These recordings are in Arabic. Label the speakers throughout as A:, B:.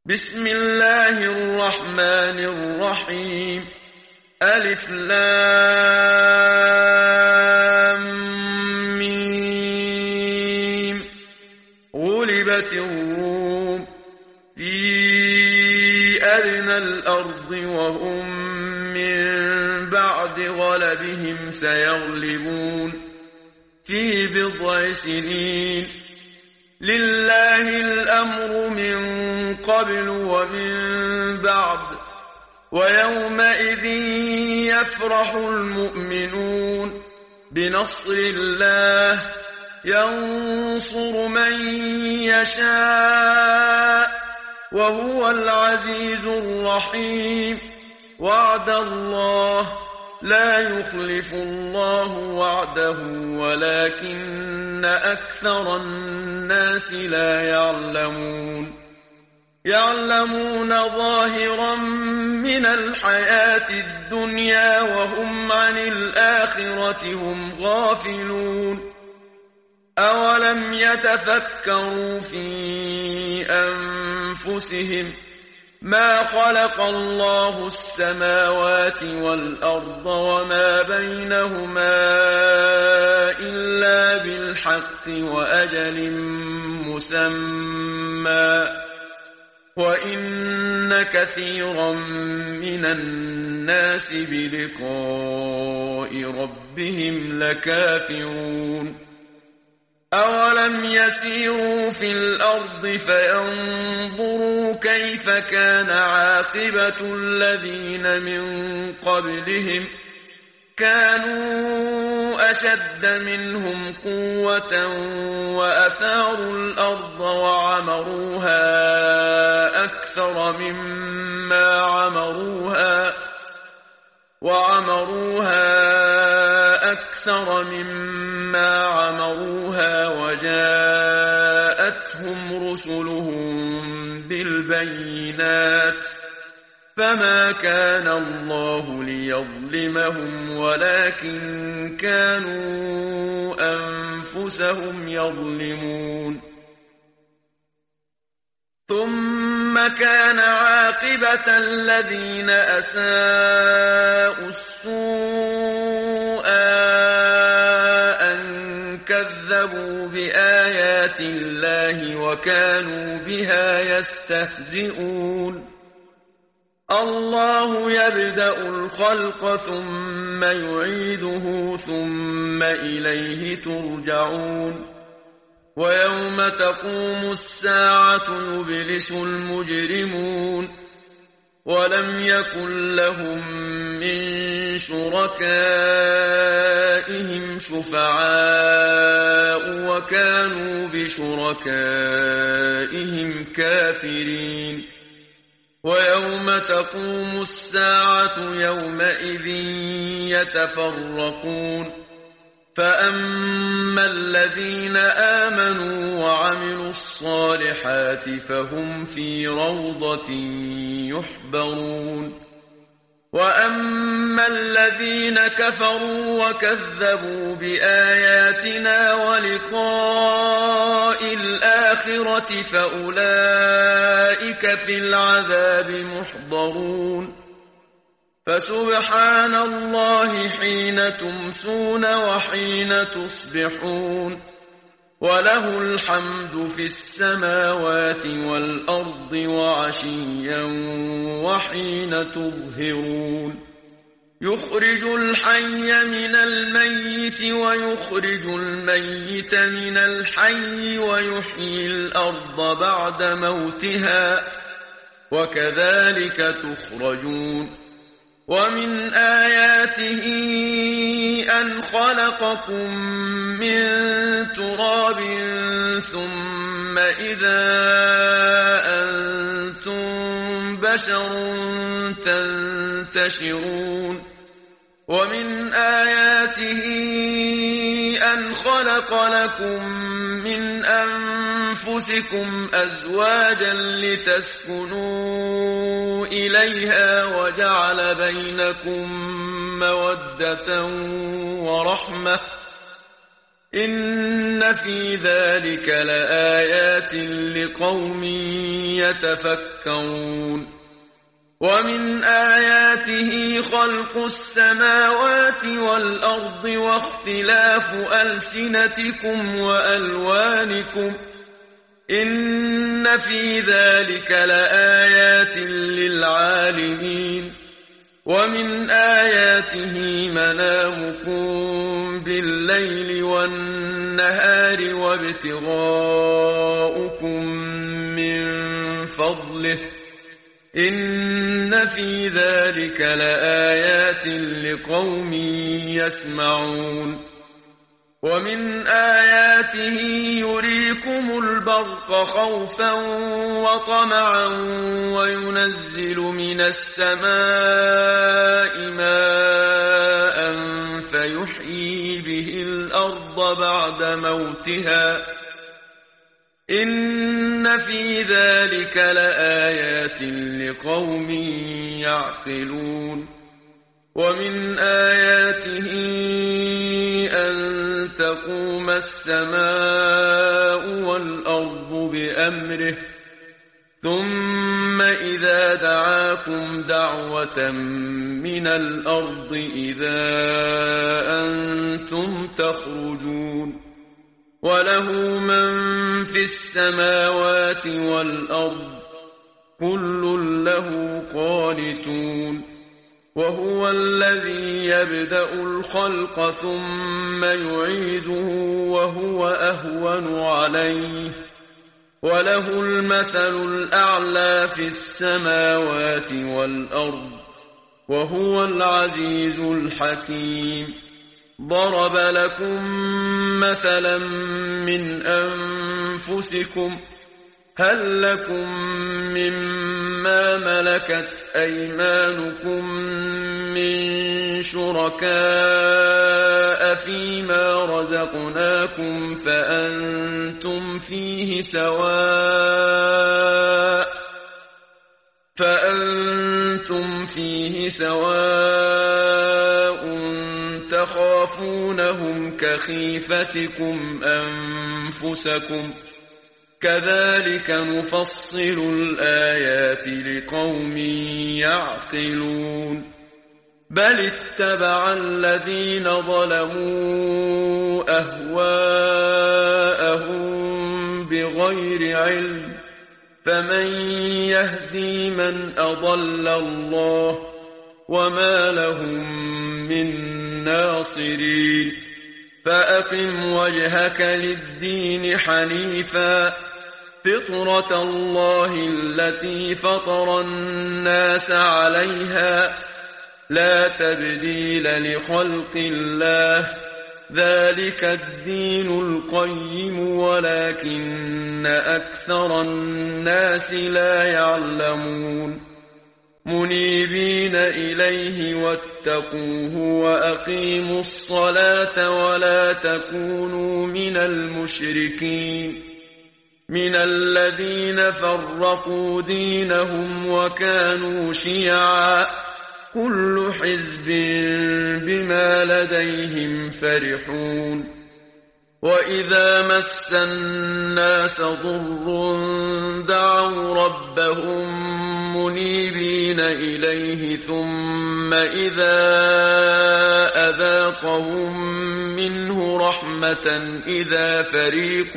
A: بسم الله الرحمن الرحيم. ألف لام ميم. غلبت الروم في أدنى الأرض وهم من بعد غلبهم سيغلبون في بضع سنين. لله الأمر من قبل ومن بعد ويومئذ يفرح المؤمنون بنصر الله ينصر من يشاء وهو العزيز الرحيم. وعد الله لا يخلف الله وعده ولكن أكثر الناس لا يعلمون ظاهرا من الحياة الدنيا وهم عن الآخرة هم غافلون. أولم يتفكروا في أنفسهم ما خلق الله السماوات والأرض وما بينهما إلا بالحق وأجل مسمى وإن كثيرا من الناس بلقاء ربهم لكافرون. أولم يسيروا في الأرض فينظروا كيف كان عاقبة الذين من قبلهم كانوا أشد منهم قوة وأثاروا الأرض وعمروها أكثر مما عمروها وجاءتهم رسلهم بالبينات فما كان الله ليظلمهم ولكن كانوا أنفسهم يظلمون. ثم كان عاقبة الذين أساءوا السوء أن كذبوا بآيات الله وكانوا بها يستهزئون. الله يبدأ الخلق ثم يعيده ثم إليه ترجعون. ويوم تقوم الساعة يبلس المجرمون ولم يكن لهم من شركائهم شفعاء وكانوا بشركائهم كافرين. ويوم تقوم الساعة يومئذ يتفرقون فأما الذين آمنوا وعملوا الصالحات فهم في روضة يحبرون. وأما الذين كفروا وكذبوا بآياتنا ولقاء الآخرة فأولئك في العذاب محضرون. فسبحان الله حين تمسون وحين تصبحون وله الحمد في السماوات والأرض وعشيا وحين تظهرون. يخرج الحي من الميت ويخرج الميت من الحي ويحيي الأرض بعد موتها وكذلك تخرجون. ومن آياته أن خلقكم من تراب ثم إذا أنتم بشر تنتشرون. ومن آياته أن خلق لكم من أنفسكم أزواجا لتسكنوا إليها وجعل بينكم مودة ورحمة إن في ذلك لآيات لقوم يتفكرون ومن آياته خلق السماوات والأرض واختلاف ألسنتكم وألوانكم إن في ذلك لآيات للعالمين ومن آياته منامكم بالليل والنهار وابتغاؤكم من فضله إن في ذلك لآيات لقوم يسمعون ومن آياته يريكم البرق خوفا وطمعا وينزل من السماء ماء فيحيي به الأرض بعد موتها إن في ذلك لآيات لقوم يعقلون ومن آياته أن تقوم السماء والأرض بأمره ثم إذا دعاكم دعوة من الأرض إذا أنتم تخرجون وله من في السماوات والأرض كل له قانتون وهو الذي يبدأ الخلق ثم يعيده وهو أهون عليه وله المثل الأعلى في السماوات والأرض وهو العزيز الحكيم ضرب لكم مثلا من أنفسكم هل لكم مما ملكت أيمانكم من شركاء فيما رزقناكم فأنتم فيه سواء تخافونهم كخيفتكم أنفسكم كذلك نفصل الآيات لقوم يعقلون بل اتبع الذين ظلموا أهواءهم بغير علم فمن يهدي من أضل الله وما لهم من ناصرين فأقم وجهك للدين حنيفا فطرة الله التي فطر الناس عليها لا تبديل لخلق الله ذلك الدين القيم ولكن أكثر الناس لا يعلمون منيبين إليه واتقوه وأقيموا الصلاة ولا تكونوا من المشركين من الذين فرقوا دينهم وكانوا شيعا كل حزب بما لديهم فرحون وإذا مس الناس ضر دعوا ربهم منيبين إليه ثم إذا أذاقهم منه رحمة إذا فريق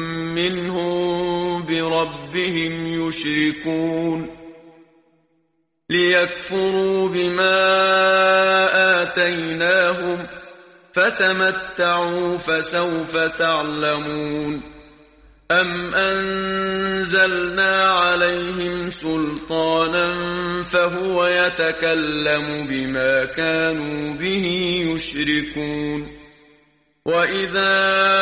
A: منهم بربهم يشركون ليكفروا بما آتيناهم فتمتعوا فسوف تعلمون أم أنزلنا عليهم سلطانا فهو يتكلم بما كانوا به يشركون وإذا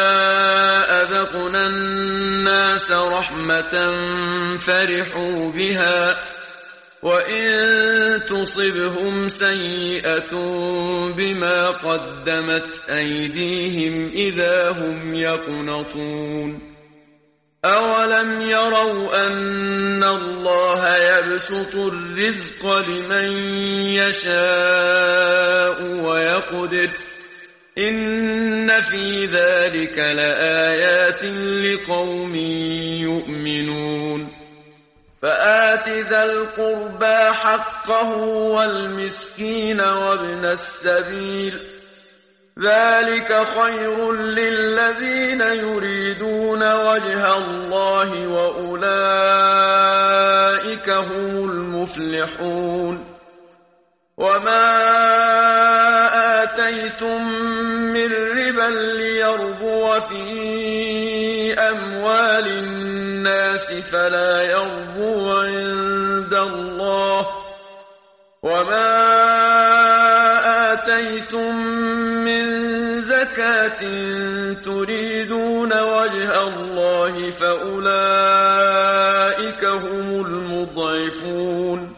A: أذقنا الناس رحمة فرحوا بها وإن تصبهم سيئة بما قدمت أيديهم إذا هم يقنطون أولم يروا أن الله يبسط الرزق لمن يشاء ويقدر إن في ذلك لآيات لقوم يؤمنون فآت ذا القربى حقه والمسكين وابن السبيل ذلك خير للذين يريدون وجه الله وأولئك هم المفلحون وما آتيتم من ربا ليربو في أموال الناس فلا يربو عند الله وما آتيتم من زكاة تريدون وجه الله فأولئك هم المضعفون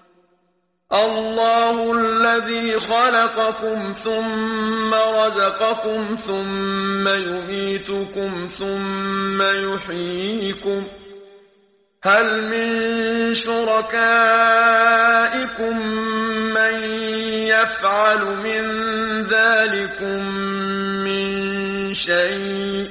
A: الله الذي خلقكم ثم رزقكم ثم يميتكم ثم يحييكم هل من شركائكم من يفعل من ذلكم من شيء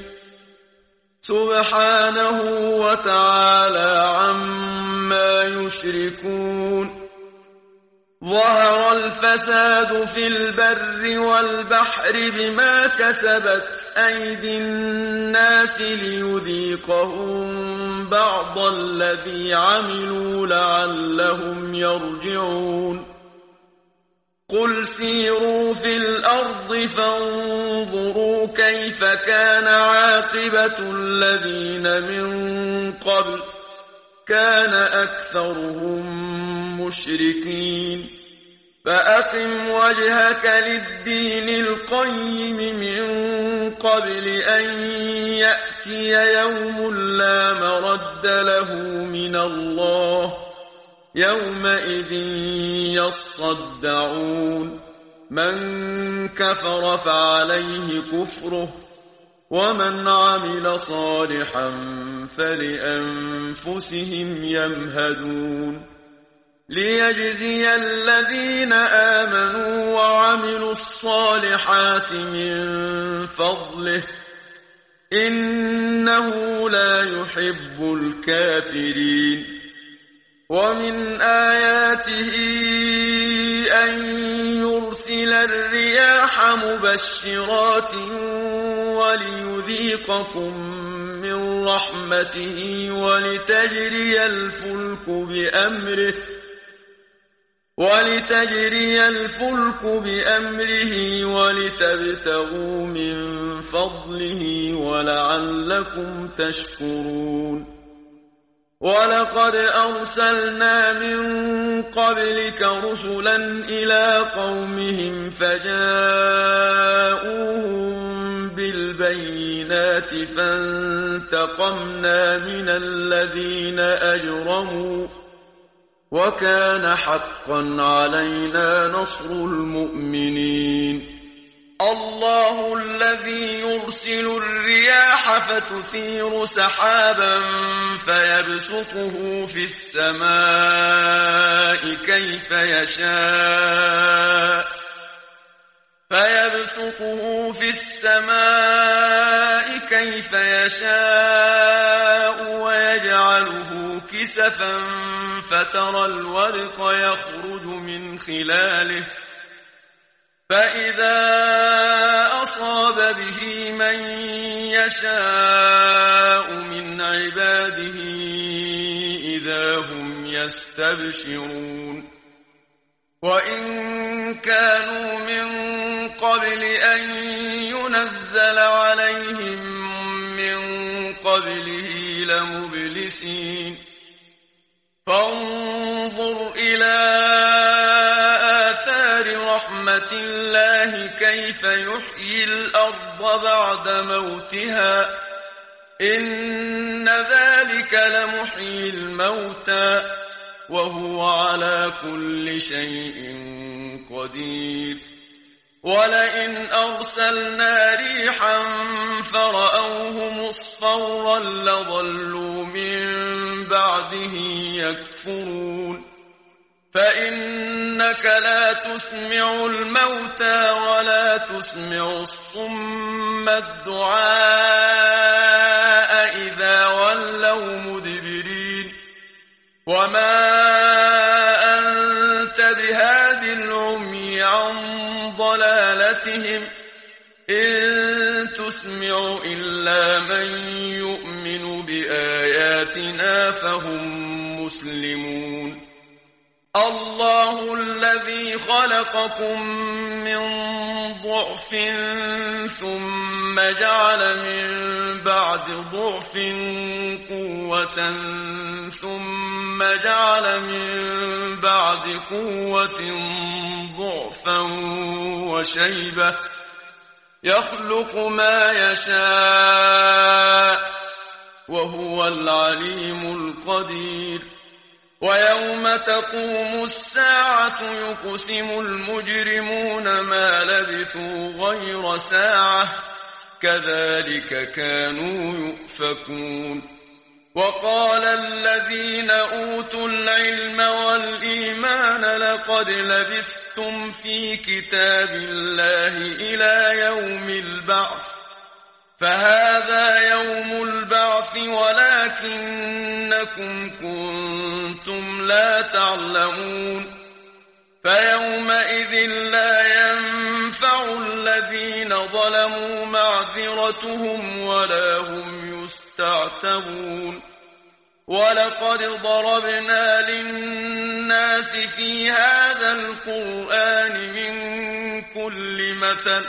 A: سبحانه وتعالى عما يشركون ظهر الفساد في البر والبحر بما كسبت أيدي الناس ليذيقهم بعض الذي عملوا لعلهم يرجعون قل سيروا في الأرض فانظروا كيف كان عاقبة الذين من قبل كان أكثرهم مشركين فأقم وجهك للدين القيم من قبل أن يأتي يوم لا مرد له من الله يومئذ يصدعون من كفر فعليه كفره ومن عمل صالحا فلأنفسهم يمهدون ليجزي الذين آمنوا وعملوا الصالحات من فضله إنه لا يحب الكافرين ومن آياته أن يرسل الرياح مبشرات وليذيقكم من رحمته ولتجري الفلك بأمره ولتبتغوا من فضله ولعلكم تشكرون ولقد أرسلنا من قبلك رسلا إلى قومهم فجاءوهم بالبينات فانتقمنا من الذين أجرموا وكان حقا علينا نصر المؤمنين الله الذي يرسل الرياح فتثير سحابا فيبسطه في السماء كيف يشاء ويجعله كسفا فترى الورق يخرج من خلاله فإذا أصاب به من يشاء من عباده إذا هم يستبشرون وإن كانوا من قبل أن ينزل عليهم من قبله لمبلسين فانظر إلى آثار رحمة الله كيف يحيي الأرض بعد موتها إن ذلك لمحيي الموتى وهو على كل شيء قدير ولئن أرسلنا ريحا فرأوه مصفرا لظلوا من بعده يكفرون فإنك لا تسمع الموتى ولا تسمع الصم الدعاء إذا ولوا مدبرين وما أنت بهاد العمي عن ضلالتهم إن تسمع إلا من يؤمن بآياتنا فهم مسلمون الله الذي خلقكم من ضعف ثم جعل من بعد ضعف قوة ثم جعل من بعد قوة ضعفا وشيبة يخلق ما يشاء وهو العليم القدير ويوم تقوم الساعة يقسم المجرمون ما لبثوا غير ساعة كذلك كانوا يؤفكون وقال الذين أوتوا العلم والإيمان لقد لبثتم في كتاب الله إلى يوم البعث فهذا يوم البعث ولكنكم كنتم لا تعلمون فيومئذ لا ينفع الذين ظلموا معذرتهم ولا هم يستعتبون ولقد ضربنا للناس في هذا القرآن من كل مثل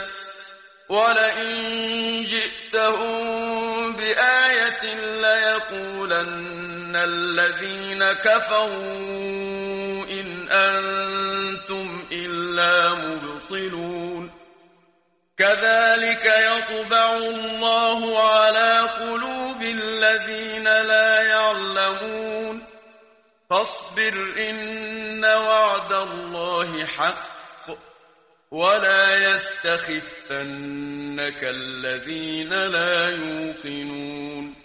A: ولئن جئتهم بآية ليقولن الذين كفروا إن أنتم إلا مبطلون كذلك يطبع الله على قلوب الذين لا يعلمون فاصبر إن وعد الله حق ولا يستخفنك الذين لا يوقنون